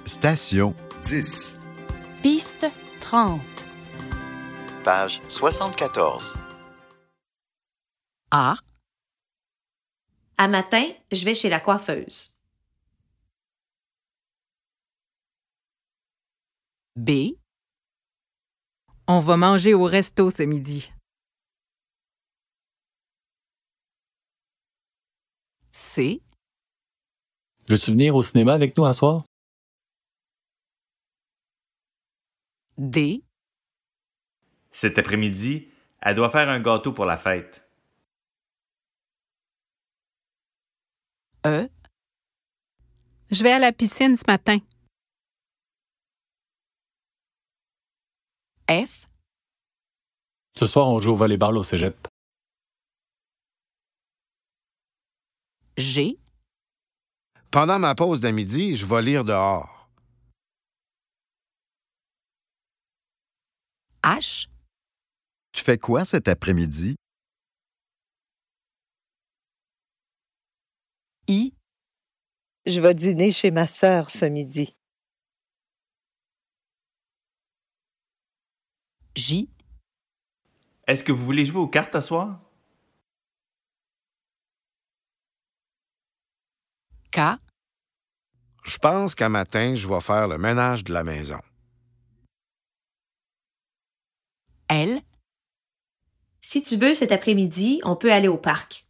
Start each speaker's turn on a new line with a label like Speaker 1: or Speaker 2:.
Speaker 1: Station
Speaker 2: 10.
Speaker 3: Piste 30.
Speaker 4: Page 74.
Speaker 3: A.
Speaker 5: À matin, je vais chez la coiffeuse.
Speaker 3: B. On va manger au resto ce midi. C.
Speaker 6: Veux-tu venir au cinéma avec nous à soir?
Speaker 3: D.
Speaker 2: Cet après-midi, elle doit faire un gâteau pour la fête.
Speaker 3: E.
Speaker 7: Je vais à la piscine ce matin.
Speaker 3: F.
Speaker 6: Ce soir, on joue au volleyball au cégep.
Speaker 3: G.
Speaker 1: Pendant ma pause de midi, je vais lire dehors.
Speaker 3: H.
Speaker 4: Tu fais quoi cet après-midi?
Speaker 3: I.
Speaker 8: Je vais dîner chez ma sœur ce midi.
Speaker 3: J.
Speaker 2: Est-ce que vous voulez jouer aux cartes à soir?
Speaker 3: K.
Speaker 1: Je pense qu'à matin, je vais faire le ménage de la maison.
Speaker 3: L.
Speaker 5: Si tu veux, cet après-midi, on peut aller au parc.